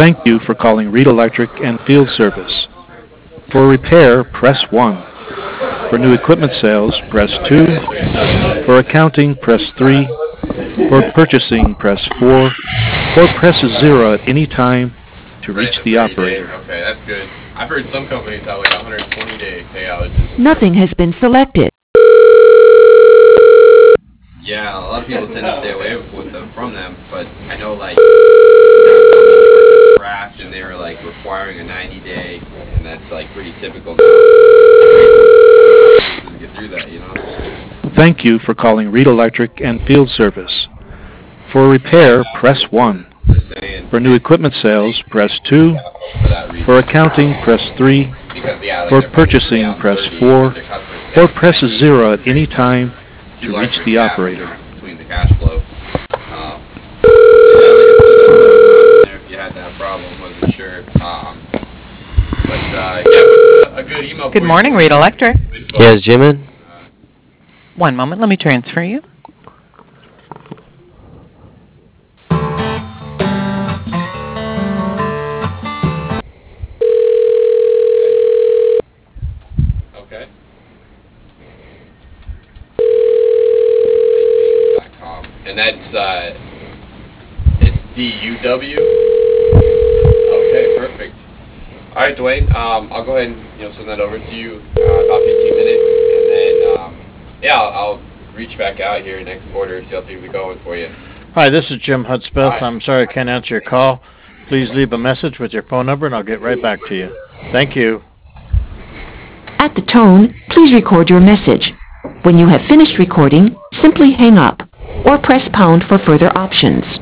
Thank you for calling Reed Electric and Field Service. For repair, press 1. For new equipment sales, press 2. For accounting, press 3. For purchasing, press 4. Or press 0 at any time to reach the operator. Okay, that's good. I've heard some companies have like 120-day payout. Nothing has been selected. Yeah, a lot of people tend to stay away from them, but I know like there's some that were crashed and they were like requiring a 90-day, and that's like pretty typical now. To get through that, you know. Thank you for calling Reed Electric and Field Service. For repair, press 1. Just saying. For new equipment sales, press 2. For that reason. For accounting, press 3. Because yeah, like For they're purchasing, down press 30, 4. their customers Or down press 90, 0 at any time to too reach large the gap operator. between the cash flow. Yeah, like I said, there if you had that problem, wasn't sure. Yeah, what's a good email? Good morning, Reed Electric. Yes, Jim in? One moment, let me transfer you. Okay. And that's it's DUW. Okay, perfect. All right, Dwayne. I'll go ahead and send that over to you about 15 minutes, and then yeah, I'll reach back out here next quarter, see how things are going for you. Hi, this is Jim Hudspeth. Hi. I'm sorry I can't answer your call. Please leave a message with your phone number and I'll get right back to you. Thank you. At the tone, please record your message. When you have finished recording, simply hang up or press pound for further options.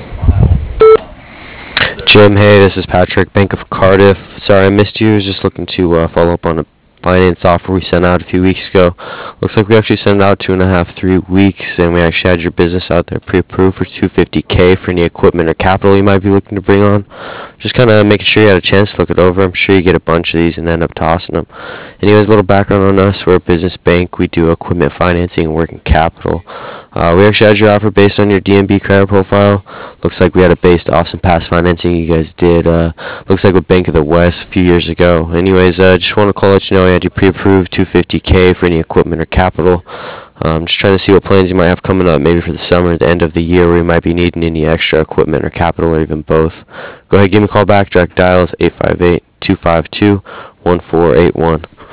Jim, hey, this is Patrick, Bank of Cardiff. Sorry I missed you. I was just looking to follow up on a finance offer we sent out a few weeks ago. Looks like we actually sent it out 2.5, 3 weeks, and we actually had your business out there pre-approved for $250K for any equipment or capital you might be looking to bring on. Just kind of making sure you had a chance to look it over. I'm sure you get a bunch of these and end up tossing them. Anyways, a little background on us. We're a business bank. We do equipment financing and working capital. We actually had your offer based on your DNB credit profile. Looks like we had it based off some past financing you guys did. Looks like with Bank of the West a few years ago. Anyways, just want to call let you know I had you pre-approved $250K for any equipment or capital. Just trying to see what plans you might have coming up, maybe for the summer or the end of the year, where you might be needing any extra equipment or capital, or even both. Go ahead, give me a call back. Direct dial is 858-252-1481.